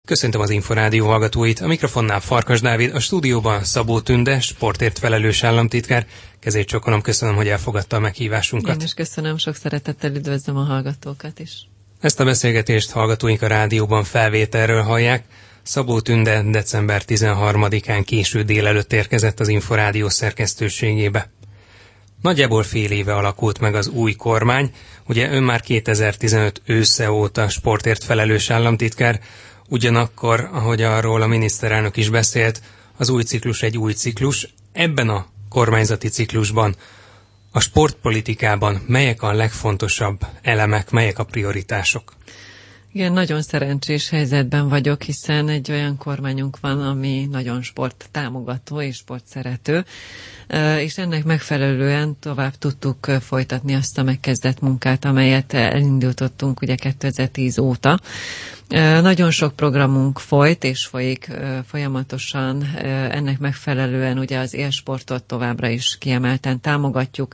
Köszöntöm az Inforádió hallgatóit, a mikrofonnál Farkas Dávid, a stúdióban Szabó Tünde, sportért felelős államtitkár. Kezét csokolom, köszönöm, hogy elfogadta a meghívásunkat. Én is köszönöm, sok szeretettel üdvözlöm a hallgatókat is. Ezt a beszélgetést hallgatóink a rádióban felvételről hallják. Szabó Tünde december 13-án késő délelőtt érkezett az Inforádió szerkesztőségébe. Nagyjából fél éve alakult meg az új kormány, ugye ön már 2015 ősze óta sportért felelős államtitkár, ugyanakkor, ahogy arról a miniszterelnök is beszélt, az új ciklus egy új ciklus. Ebben a kormányzati ciklusban, a sportpolitikában melyek a legfontosabb elemek, melyek a prioritások? Igen, nagyon szerencsés helyzetben vagyok, hiszen egy olyan kormányunk van, ami nagyon sporttámogató és sportszerető, és ennek megfelelően tovább tudtuk folytatni azt a megkezdett munkát, amelyet elindítottunk ugye 2010 óta. Nagyon sok programunk folyt és folyik folyamatosan, ennek megfelelően ugye az élsportot továbbra is kiemelten támogatjuk,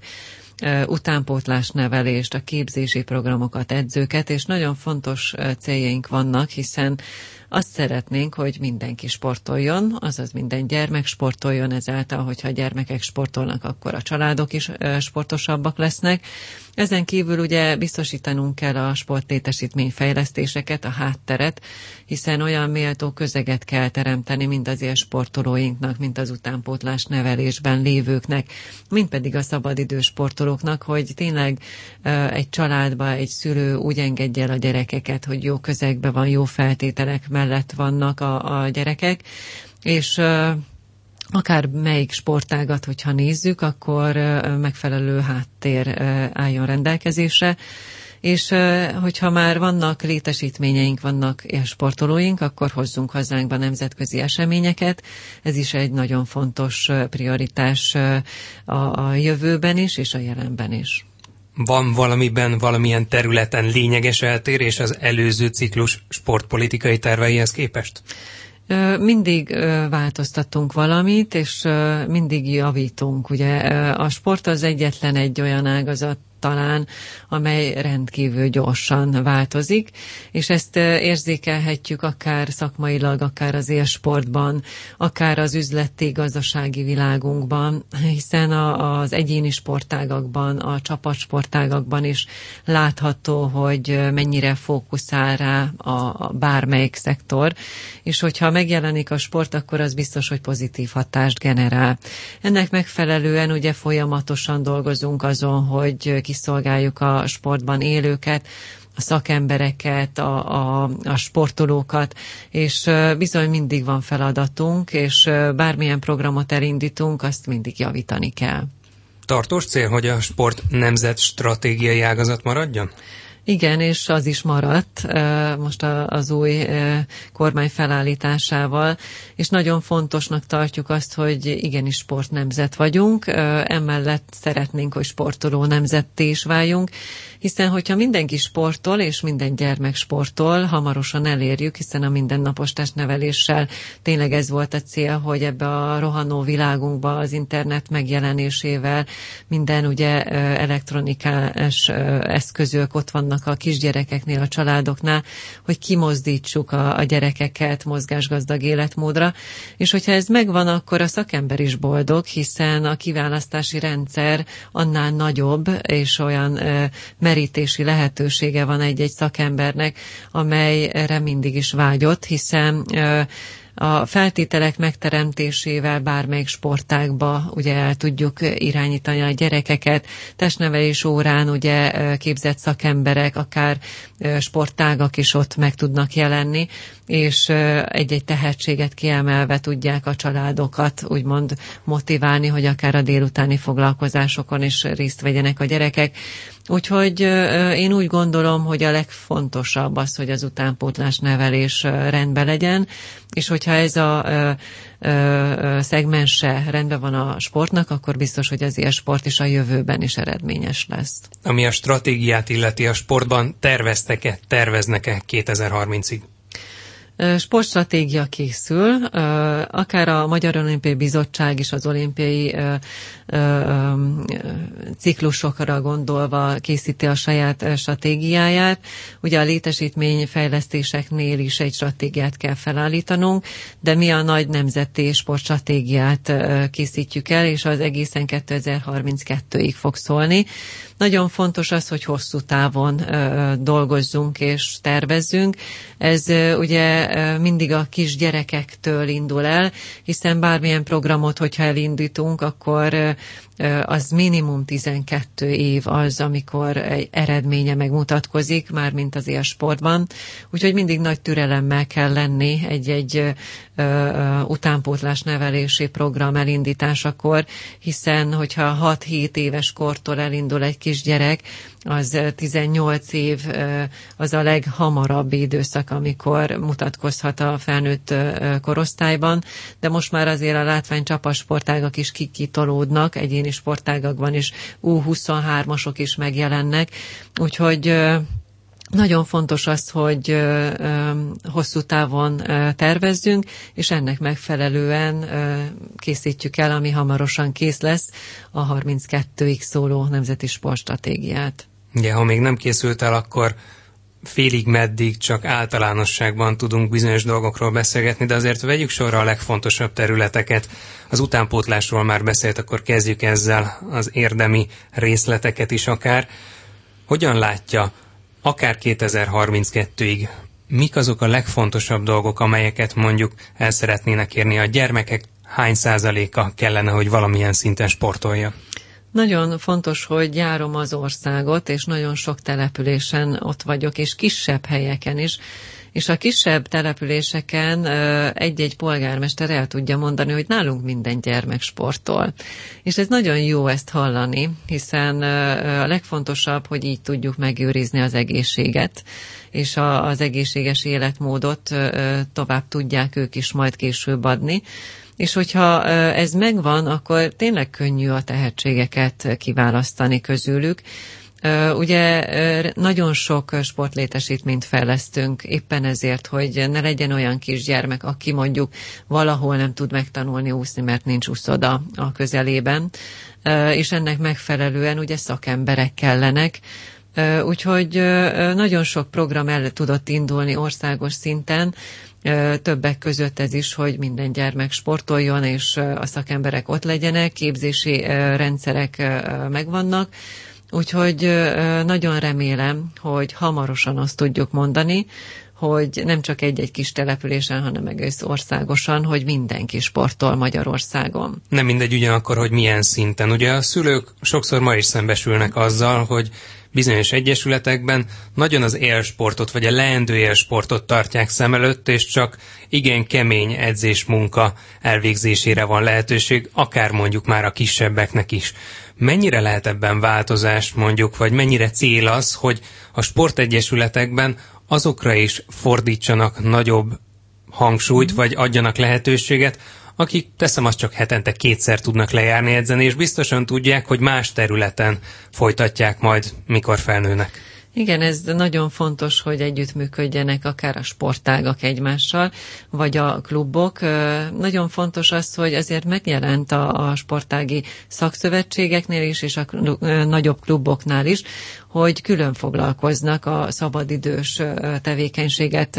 utánpótlásnevelést, a képzési programokat, edzőket, és nagyon fontos céljaink vannak, hiszen azt szeretnénk, hogy mindenki sportoljon, azaz minden gyermek sportoljon, ezáltal, hogyha a gyermekek sportolnak, akkor a családok is sportosabbak lesznek. Ezen kívül ugye biztosítanunk kell a sportlétesítményfejlesztéseket, a hátteret, hiszen olyan méltó közeget kell teremteni mind az élsportolóinknak, mint az utánpótlás nevelésben lévőknek, mind pedig a szabadidős sportolóknak, hogy tényleg egy családba egy szülő úgy engedje el a gyerekeket, hogy jó közegben van, jó feltételek mellett vannak a gyerekek, és akár melyik sportágat, hogyha nézzük, akkor megfelelő háttér álljon rendelkezésre, és hogyha már vannak létesítményeink, vannak sportolóink, akkor hozzunk hazánkba nemzetközi eseményeket. Ez is egy nagyon fontos prioritás a jövőben is, és a jelenben is. Van valamilyen területen lényeges eltérés az előző ciklus sportpolitikai terveihez képest? Mindig változtatunk valamit, és mindig javítunk. Ugye a sport az egyetlen egy olyan ágazat talán, amely rendkívül gyorsan változik, és ezt érzékelhetjük akár szakmailag, akár az élsportban, akár az üzleti, gazdasági világunkban, hiszen az egyéni sportágakban, a csapatsportágakban is látható, hogy mennyire fókuszál rá a bármelyik szektor, és hogyha megjelenik a sport, akkor az biztos, hogy pozitív hatást generál. Ennek megfelelően ugye folyamatosan dolgozunk azon, hogy kiszolgáljuk a sportban élőket, a szakembereket, a sportolókat, és bizony mindig van feladatunk, és bármilyen programot elindítunk, azt mindig javítani kell. Tartós cél, hogy a sport nemzet stratégiai ágazat maradjon? Igen, és az is maradt most az új kormány felállításával, és nagyon fontosnak tartjuk azt, hogy igenis sportnemzet vagyunk, emellett szeretnénk, hogy sportoló nemzetté is váljunk, hiszen hogyha mindenki sportol, és minden gyermek sportol, hamarosan elérjük, hiszen a mindennapos testneveléssel tényleg ez volt a cél, hogy ebbe a rohanó világunkba az internet megjelenésével minden ugye elektronikás eszközök ott vannak a kisgyerekeknél, a családoknál, hogy kimozdítsuk a gyerekeket mozgásgazdag életmódra, és hogyha ez megvan, akkor a szakember is boldog, hiszen a kiválasztási rendszer annál nagyobb, és olyan merítési lehetősége van egy-egy szakembernek, amelyre mindig is vágyott, hiszen a feltételek megteremtésével bármelyik sportágba ugye el tudjuk irányítani a gyerekeket, testnevelés órán ugye képzett szakemberek, akár sportágak is ott meg tudnak jelenni, és egy-egy tehetséget kiemelve tudják a családokat úgymond motiválni, hogy akár a délutáni foglalkozásokon is részt vegyenek a gyerekek. Úgyhogy én úgy gondolom, hogy a legfontosabb az, hogy az utánpótlás nevelés rendben legyen, és hogyha ez a szegmense rendben van a sportnak, akkor biztos, hogy az élsport is a jövőben is eredményes lesz. Ami a stratégiát illeti a sportban, terveznek-e 2030-ig? Sportstratégia készül, akár a Magyar Olimpiai Bizottság is az olimpiai ciklusokra gondolva készíti a saját stratégiáját. Ugye a létesítményfejlesztéseknél is egy stratégiát kell felállítanunk, de mi a nagy nemzeti sportstratégiát készítjük el, és az egészen 2032-ig fog szólni. Nagyon fontos az, hogy hosszú távon dolgozzunk és tervezzünk. Ez ugye mindig a kisgyerekektől indul el, hiszen bármilyen programot, hogyha elindítunk, akkor az minimum 12 év az, amikor egy eredménye megmutatkozik, mármint az élsportban. Úgyhogy mindig nagy türelemmel kell lenni egy utánpótlás nevelési program elindításakor, hiszen hogyha 6-7 éves kortól elindul egy kisgyerek, az 18 év az a leghamarabb időszak, amikor mutatkozhat a felnőtt korosztályban, de most már azért a látványcsapasportágak is kikitolódnak, egyéni sportágakban is U23-asok is megjelennek, úgyhogy nagyon fontos az, hogy hosszú távon tervezzünk, és ennek megfelelően készítjük el, ami hamarosan kész lesz, a 32-ig szóló nemzeti sportstratégiát. Ugye, ha még nem készült el, akkor félig meddig csak általánosságban tudunk bizonyos dolgokról beszélgetni, de azért vegyük sorra a legfontosabb területeket. Az utánpótlásról már beszélt, akkor kezdjük ezzel az érdemi részleteket is akár. Hogyan látja, akár 2032-ig, mik azok a legfontosabb dolgok, amelyeket mondjuk el szeretnének érni a gyermekek, hány százaléka kellene, hogy valamilyen szinten sportolja? Nagyon fontos, hogy járom az országot, és nagyon sok településen ott vagyok, és kisebb helyeken is. És a kisebb településeken egy-egy polgármester el tudja mondani, hogy nálunk minden gyermek sportol. És ez nagyon jó ezt hallani, hiszen a legfontosabb, hogy így tudjuk megőrizni az egészséget, és az egészséges életmódot tovább tudják ők is majd később adni. És hogyha ez megvan, akkor tényleg könnyű a tehetségeket kiválasztani közülük. Ugye nagyon sok sportlétesítményt fejlesztünk éppen ezért, hogy ne legyen olyan kisgyermek, aki mondjuk valahol nem tud megtanulni úszni, mert nincs úszoda a közelében, és ennek megfelelően ugye szakemberek kellenek. Úgyhogy nagyon sok program el tudott indulni országos szinten, többek között ez is, hogy minden gyermek sportoljon, és a szakemberek ott legyenek, képzési rendszerek megvannak. Úgyhogy nagyon remélem, hogy hamarosan azt tudjuk mondani, hogy nem csak egy-egy kis településen, hanem egész országosan, hogy mindenki sportol Magyarországon. Nem mindegy ugyanakkor, hogy milyen szinten. Ugye a szülők sokszor ma is szembesülnek azzal, hogy bizonyos egyesületekben nagyon az élsportot, vagy a leendő élsportot tartják szem előtt, és csak igen kemény edzésmunka elvégzésére van lehetőség, akár mondjuk már a kisebbeknek is. Mennyire lehet ebben változást mondjuk, vagy mennyire cél az, hogy a sportegyesületekben azokra is fordítsanak nagyobb hangsúlyt, vagy adjanak lehetőséget, akik, teszem azt, csak hetente 2-szer tudnak lejárni edzeni, és biztosan tudják, hogy más területen folytatják majd, mikor felnőnek. Igen, ez nagyon fontos, hogy együttműködjenek akár a sportágak egymással, vagy a klubok. Nagyon fontos az, hogy azért megjelent a sportági szakszövetségeknél is, és a nagyobb kluboknál is, hogy külön foglalkoznak a szabadidős tevékenységet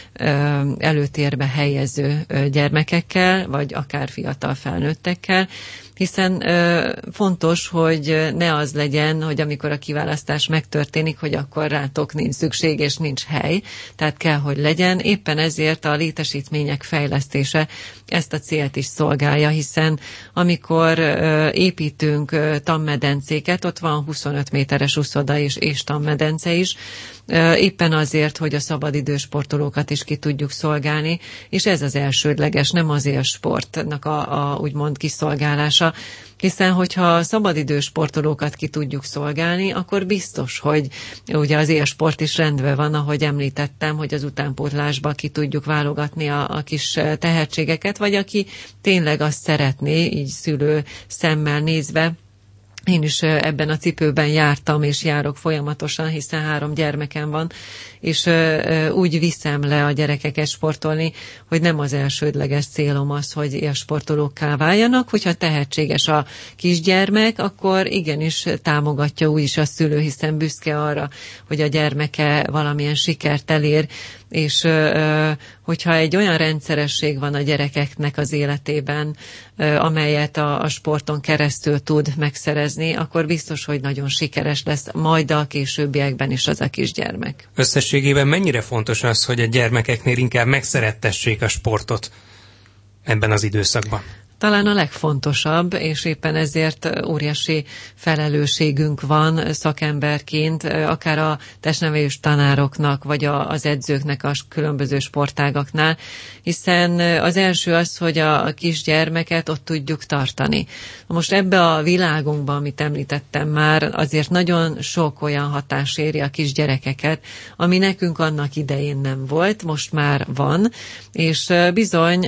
előtérbe helyező gyermekekkel, vagy akár fiatal felnőttekkel, hiszen fontos, hogy ne az legyen, hogy amikor a kiválasztás megtörténik, hogy akkor rátok nincs szükség és nincs hely, tehát kell, hogy legyen. Éppen ezért a létesítmények fejlesztése ezt a célt is szolgálja, hiszen amikor építünk tanmedencéket, ott van 25 méteres úszoda és tanmedence is, éppen azért, hogy a szabadidős sportolókat is ki tudjuk szolgálni, és ez az elsődleges, nem az élsportnak a úgymond kiszolgálása, hiszen hogyha a szabadidős sportolókat ki tudjuk szolgálni, akkor biztos, hogy ugye az élsport is rendben van, ahogy említettem, hogy az utánpótlásba ki tudjuk válogatni a kis tehetségeket, vagy aki tényleg azt szeretné, így szülő szemmel nézve, Én is ebben a cipőben jártam, és járok folyamatosan, hiszen 3 gyermekem van, és úgy viszem le a gyerekeket sportolni, hogy nem az elsődleges célom az, hogy ilyen sportolókká váljanak. Hogyha tehetséges a kisgyermek, akkor igenis támogatja úgyis a szülő, hiszen büszke arra, hogy a gyermeke valamilyen sikert elér, és hogyha egy olyan rendszeresség van a gyerekeknek az életében, amelyet a sporton keresztül tud megszerezni, akkor biztos, hogy nagyon sikeres lesz majd a későbbiekben is az a kisgyermek. Összességében mennyire fontos az, hogy a gyermekeknél inkább megszerettessék a sportot ebben az időszakban? Talán a legfontosabb, és éppen ezért óriási felelősségünk van szakemberként, akár a testnevelés tanároknak, vagy az edzőknek a különböző sportágaknál, hiszen az első az, hogy a kisgyermeket ott tudjuk tartani. Most ebbe a világunkban, amit említettem már, azért nagyon sok olyan hatás éri a kisgyerekeket, ami nekünk annak idején nem volt, most már van, és bizony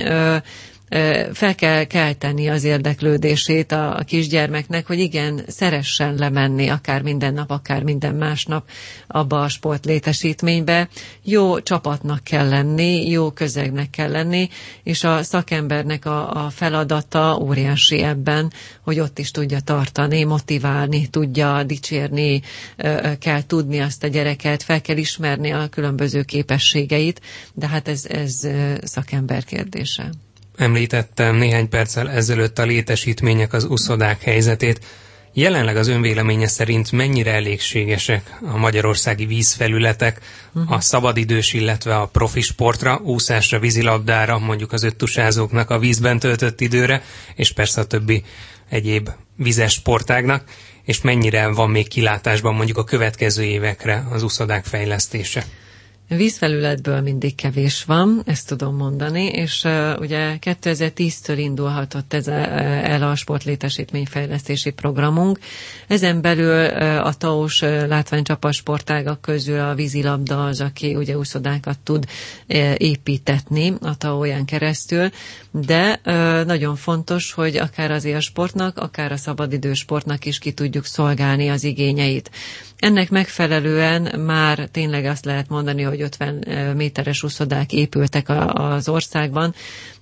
fel kell kelteni az érdeklődését a kisgyermeknek, hogy igen, szeressen lemenni akár minden nap, akár minden másnap abba a sportlétesítménybe. Jó csapatnak kell lenni, jó közegnek kell lenni, és a szakembernek a feladata óriási ebben, hogy ott is tudja tartani, motiválni, tudja dicsérni, kell tudni azt a gyereket, fel kell ismerni a különböző képességeit, de hát ez szakember kérdése. Említettem néhány perccel ezelőtt a létesítmények, az uszodák helyzetét. Jelenleg az önvéleménye szerint mennyire elégségesek a magyarországi vízfelületek a szabadidős, illetve a profi sportra, úszásra, vízilabdára, mondjuk az öttusázóknak a vízben töltött időre, és persze a többi egyéb vizes sportágnak, és mennyire van még kilátásban mondjuk a következő évekre az uszodák fejlesztése? Vízfelületből mindig kevés van, ezt tudom mondani, és ugye 2010-től indulhatott el a sportlétesítményfejlesztési programunk. Ezen belül a TAO-s látványcsapat sportágak közül a vízilabda az, aki ugye úszodákat tud építetni a TAO-ján keresztül, de nagyon fontos, hogy akár az élsportnak, akár a szabadidős sportnak is ki tudjuk szolgálni az igényeit. Ennek megfelelően már tényleg azt lehet mondani, hogy 50 méteres úszodák épültek az országban.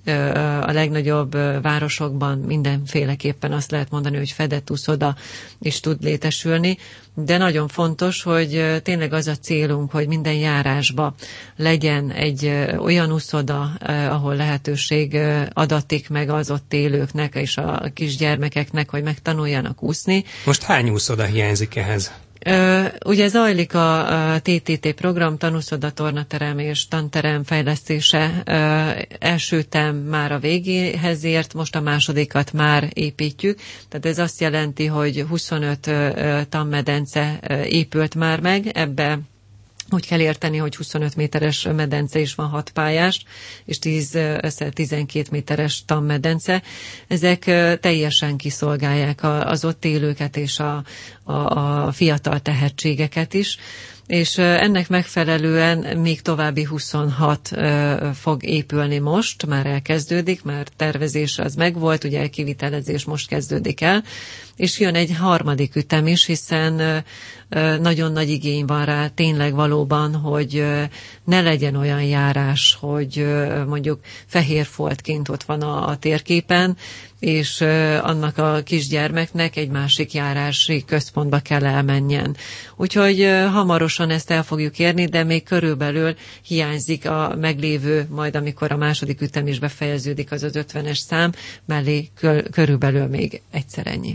A legnagyobb városokban mindenféleképpen azt lehet mondani, hogy fedett úszoda is tud létesülni, de nagyon fontos, hogy tényleg az a célunk, hogy minden járásba legyen egy olyan úszoda, ahol lehetőség adatik meg az ott élőknek és a kisgyermekeknek, hogy megtanuljanak úszni. Most hány úszoda hiányzik ehhez? Ugye zajlik a TTT program, tanúszoda, tornaterem és tanterem fejlesztése. Első term már a végéhez ért, most a másodikat már építjük. Tehát ez azt jelenti, hogy 25 tanmedence épült már meg, ebbe úgy kell érteni, hogy 25 méteres medence is van, 6 pályás, és 12 méteres tanmedence. Ezek teljesen kiszolgálják az ott élőket és a fiatal tehetségeket is, és ennek megfelelően még további 26 fog épülni most, már elkezdődik, már tervezés az megvolt, ugye kivitelezés most kezdődik el, és jön egy harmadik ütem is, hiszen nagyon nagy igény van rá tényleg valóban, hogy ne legyen olyan járás, hogy mondjuk fehérfoltként ott van a térképen, és annak a kisgyermeknek egy másik járási központba kell elmenjen. Úgyhogy hamarosan ezt el fogjuk érni, de még körülbelül hiányzik a meglévő, majd amikor a második ütem is befejeződik, az 50-es szám, mellé körülbelül még egyszer ennyi.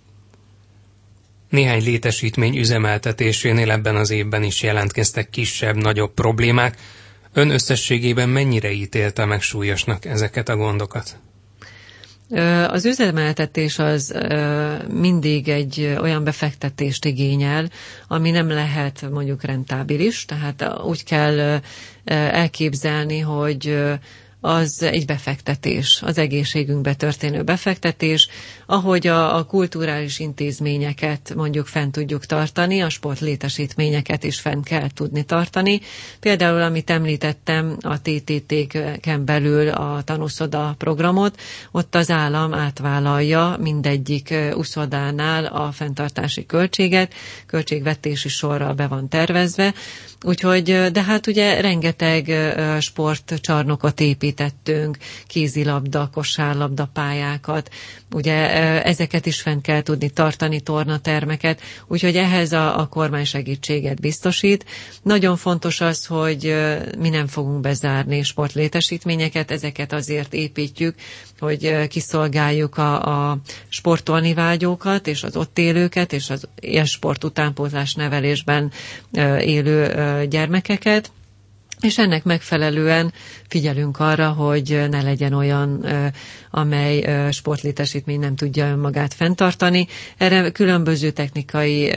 Néhány létesítmény üzemeltetésénél ebben az évben is jelentkeztek kisebb-nagyobb problémák. Ön összességében mennyire ítélte meg súlyosnak ezeket a gondokat? Az üzemeltetés az mindig egy olyan befektetést igényel, ami nem lehet mondjuk rentábilis, tehát úgy kell elképzelni, hogy az egy befektetés, az egészségünkbe történő befektetés, ahogy a kulturális intézményeket mondjuk fent tudjuk tartani, a sportlétesítményeket is fent kell tudni tartani. Például, amit említettem, a TTT-ken belül a tanúszoda programot, ott az állam átvállalja mindegyik uszodánál a fenntartási költséget, költségvetési sorra be van tervezve, úgyhogy, de hát ugye rengeteg sportcsarnokot építettünk, kézilabda, kosárlabda pályákat, ugye ezeket is fent kell tudni tartani, tornatermeket, úgyhogy ehhez a kormány segítséget biztosít. Nagyon fontos az, hogy mi nem fogunk bezárni sportlétesítményeket, ezeket azért építjük, hogy kiszolgáljuk a sportolni vágyókat, és az ott élőket, és az ilyen sport utánpótlás nevelésben élő gyermekeket, és ennek megfelelően figyelünk arra, hogy ne legyen olyan, amely sportlétesítmény nem tudja önmagát fenntartani. Erre különböző technikai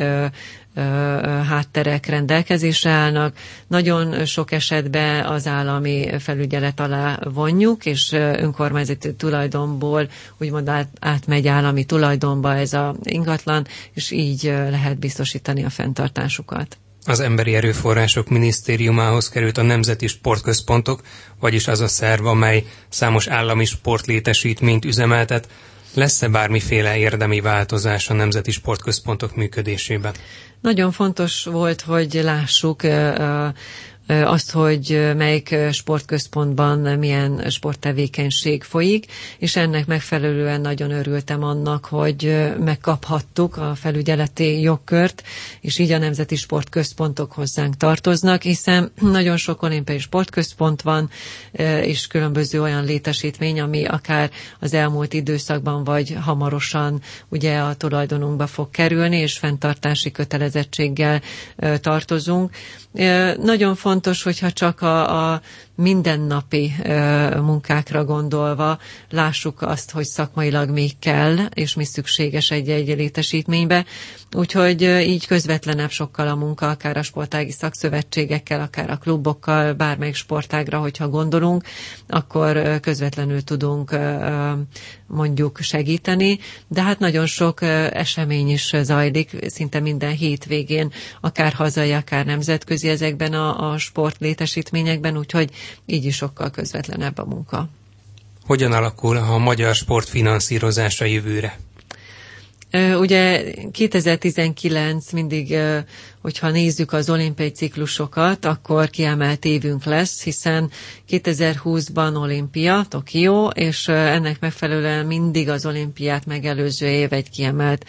hátterek rendelkezésre állnak. Nagyon sok esetben az állami felügyelet alá vonjuk, és önkormányzati tulajdonból úgymond átmegy állami tulajdonba ez az ingatlan, és így lehet biztosítani a fenntartásukat. Az Emberi Erőforrások Minisztériumához került a Nemzeti Sportközpontok, vagyis az a szerv, amely számos állami sportlétesítményt üzemeltet. Lesz-e bármiféle érdemi változás a Nemzeti Sportközpontok működésében? Nagyon fontos volt, hogy lássuk azt, hogy melyik sportközpontban milyen sporttevékenység folyik, és ennek megfelelően nagyon örültem annak, hogy megkaphattuk a felügyeleti jogkört, és így a nemzeti sportközpontok hozzánk tartoznak, hiszen nagyon sok olimpiai sportközpont van, és különböző olyan létesítmény, ami akár az elmúlt időszakban, vagy hamarosan ugye a tulajdonunkba fog kerülni, és fenntartási kötelezettséggel tartozunk. Nagyon fontos, hogyha csak a mindennapi munkákra gondolva lássuk azt, hogy szakmailag mi kell, és mi szükséges egy létesítménybe. Úgyhogy így közvetlenebb sokkal a munka, akár a sportági szakszövetségekkel, akár a klubokkal, bármelyik sportágra, hogyha gondolunk, akkor közvetlenül tudunk mondjuk segíteni, de hát nagyon sok esemény is zajlik, szinte minden hétvégén, akár hazai, akár nemzetközi ezekben a sportlétesítményekben, úgyhogy így is sokkal közvetlenebb a munka. Hogyan alakul a magyar sport finanszírozása jövőre? Ugye 2019 mindig, hogyha nézzük az olimpiai ciklusokat, akkor kiemelt évünk lesz, hiszen 2020-ban olimpia, Tokió, és ennek megfelelően mindig az olimpiát megelőző év egy kiemelt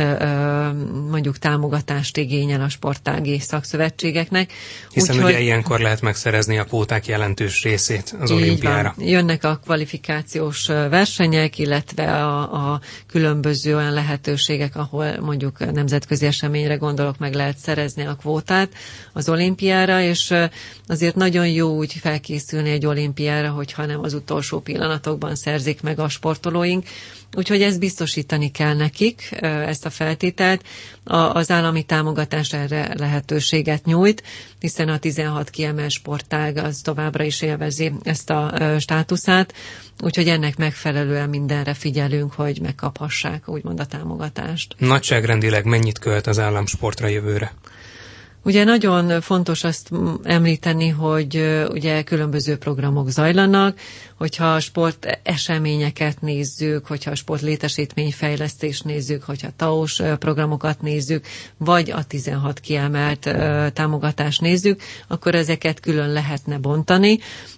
mondjuk támogatást igényel a sportági szakszövetségeknek. Hiszen ugye ilyenkor lehet megszerezni a kvóták jelentős részét az olimpiára. Jönnek a kvalifikációs versenyek, illetve a különböző olyan lehetőségek, ahol mondjuk nemzetközi eseményre gondolok, meg lehet szerezni a kvótát az olimpiára, és azért nagyon jó úgy felkészülni egy olimpiára, hogyha nem az utolsó pillanatokban szerzik meg a sportolóink. Úgyhogy ezt biztosítani kell nekik, ezt a feltételt. Az állami támogatás erre lehetőséget nyújt, hiszen a 16 kiemelt sportág az továbbra is élvezi ezt a státuszát, úgyhogy ennek megfelelően mindenre figyelünk, hogy megkaphassák úgymond a támogatást. Nagyságrendileg mennyit költ az állam sportra jövőre? Ugye nagyon fontos azt említeni, hogy ugye különböző programok zajlanak, hogyha a sport eseményeket nézzük, hogyha a sport létesítményfejlesztést nézzük, hogyha TAOS programokat nézzük, vagy a 16 kiemelt támogatást nézzük, akkor ezeket külön lehetne bontani.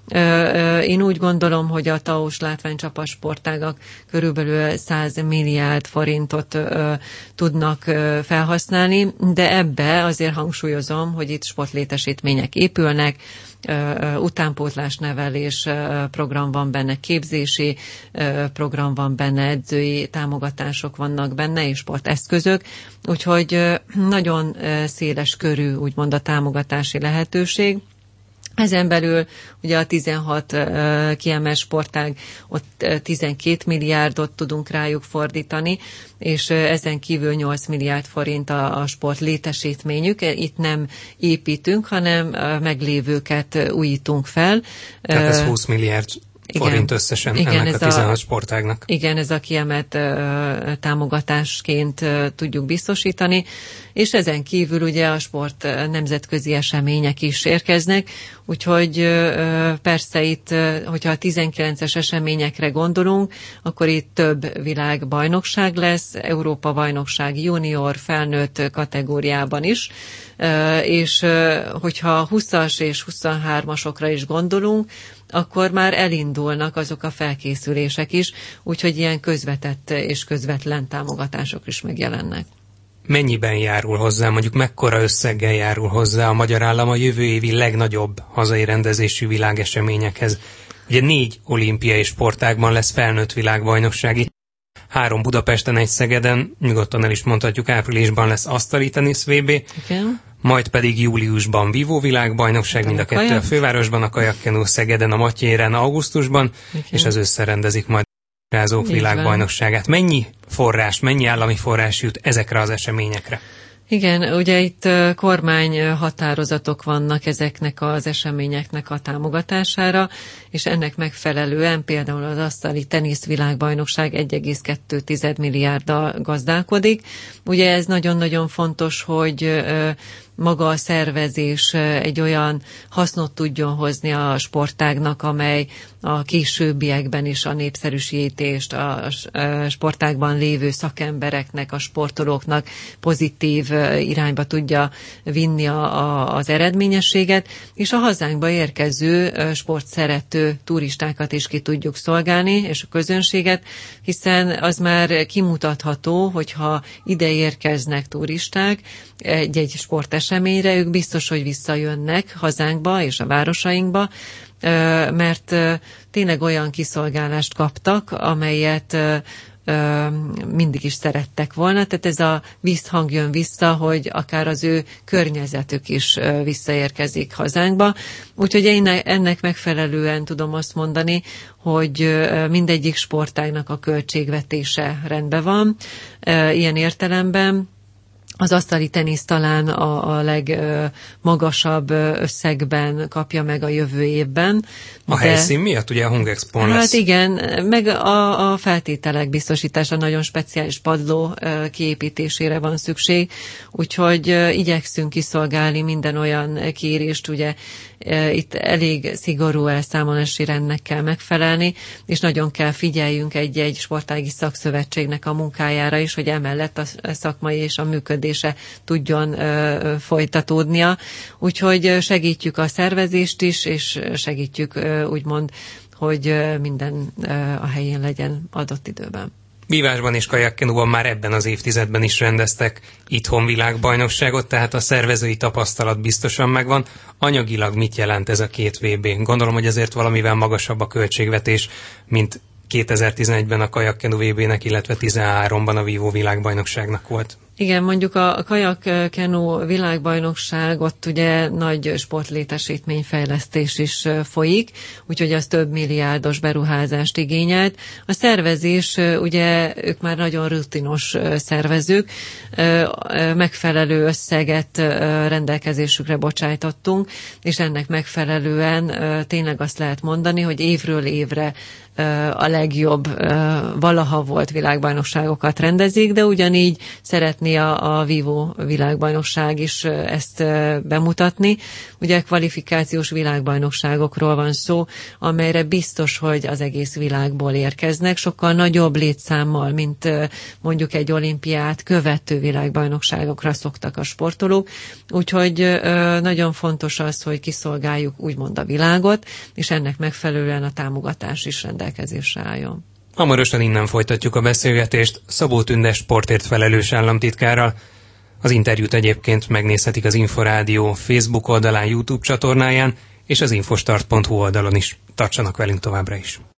Én úgy gondolom, hogy a TAOS látványcsapat sportágak körülbelül 100 milliárd forintot tudnak felhasználni, de ebbe azért hangsúlyozom, hogy itt sportlétesítmények épülnek, utánpótlás nevelés program van benne, képzési program van benne, edzői támogatások vannak benne, és sporteszközök, úgyhogy nagyon széles körű úgymond a támogatási lehetőség. Ezen belül ugye a 16 kiemelt sportág, ott 12 milliárdot tudunk rájuk fordítani, és ezen kívül 8 milliárd forint a sport létesítményük. Itt nem építünk, hanem meglévőket újítunk fel. Tehát ez 20 milliárd forint összesen ennek a 16 sportágnak. Igen, ez a kiemelt támogatásként tudjuk biztosítani, és ezen kívül ugye a sport nemzetközi események is érkeznek, úgyhogy persze itt, hogyha a 19-es eseményekre gondolunk, akkor itt több világbajnokság lesz, Európa-bajnokság junior, felnőtt kategóriában is, és hogyha 20-as és 23-asokra is gondolunk, akkor már elindulnak azok a felkészülések is, úgyhogy ilyen közvetett és közvetlen támogatások is megjelennek. Mennyiben járul hozzá, mondjuk mekkora összeggel járul hozzá a magyar állam a jövő évi legnagyobb hazai rendezésű világeseményekhez? Ugye 4 olimpiai sportágban lesz felnőtt világbajnoksági, 3 Budapesten, 1 Szegeden, nyugodtan el is mondhatjuk, áprilisban lesz asztali tenisz VB, igen. Majd pedig júliusban vívó világbajnokság, mind a kettő a fővárosban, a kajakkenó Szegeden, a Matyéren augusztusban, igen. És az összerendezik majd a rázók világbajnokságát. Mennyi állami forrás jut ezekre az eseményekre? Igen, ugye itt kormányhatározatok vannak ezeknek az eseményeknek a támogatására, és ennek megfelelően például az asztali tenisz világbajnokság 1,2 milliárddal gazdálkodik. Ugye ez nagyon-nagyon fontos, hogy maga a szervezés egy olyan hasznot tudjon hozni a sportágnak, amely a későbbiekben is a népszerűsítést, a sportágban lévő szakembereknek, a sportolóknak pozitív irányba tudja vinni az eredményességet, és a hazánkba érkező sportszerető turistákat is ki tudjuk szolgálni, és a közönséget, hiszen az már kimutatható, hogyha ide érkeznek turisták egy sporteseményre, ők biztos, hogy visszajönnek hazánkba és a városainkba, mert tényleg olyan kiszolgálást kaptak, amelyet mindig is szerettek volna, tehát ez a visszhang jön vissza, hogy akár az ő környezetük is visszaérkezik hazánkba. Úgyhogy én ennek megfelelően tudom azt mondani, hogy mindegyik sportágnak a költségvetése rendben van. Ilyen értelemben az asztali tenisz talán a legmagasabb összegben kapja meg a jövő évben. A helyszín miatt? Ugye a Hungexpon lesz. Hát igen, meg a feltételek biztosítása, nagyon speciális padló kiépítésére van szükség, úgyhogy igyekszünk kiszolgálni minden olyan kérést, ugye itt elég szigorú elszámolási rendnek kell megfelelni, és nagyon kell figyeljünk egy sportági szakszövetségnek a munkájára is, hogy emellett a szakmai és a működése tudjon folytatódnia. Úgyhogy segítjük a szervezést is, és segítjük úgymond, hogy minden a helyén legyen adott időben. Vívásban és kajakkenóban már ebben az évtizedben is rendeztek itthon világbajnokságot, tehát a szervezői tapasztalat biztosan megvan. Anyagilag mit jelent ez a 2 VB? Gondolom, hogy ezért valamivel magasabb a költségvetés, mint 2011-ben a kajakkenó VB-nek, illetve 2013-ban a vívó világbajnokságnak volt. Igen, mondjuk a kajakkenó világbajnokság, ott ugye nagy sportlétesítményfejlesztés is folyik, úgyhogy az több milliárdos beruházást igényelt. A szervezés, ugye ők már nagyon rutinos szervezők, megfelelő összeget rendelkezésükre bocsájtottunk, és ennek megfelelően tényleg azt lehet mondani, hogy évről évre a legjobb valaha volt világbajnokságokat rendezik, de ugyanígy szeretné a vívó világbajnokság is ezt bemutatni. Ugye kvalifikációs világbajnokságokról van szó, amelyre biztos, hogy az egész világból érkeznek, sokkal nagyobb létszámmal, mint mondjuk egy olimpiát követő világbajnokságokra szoktak a sportolók. Úgyhogy nagyon fontos az, hogy kiszolgáljuk úgymond a világot, és ennek megfelelően a támogatás is rendelkezésre álljon. Hamarosan innen folytatjuk a beszélgetést Szabó Tünde sportért felelős államtitkárral. Az interjút egyébként megnézhetik az Inforádió Facebook oldalán, YouTube csatornáján és az infostart.hu oldalon is. Tartsanak velünk továbbra is!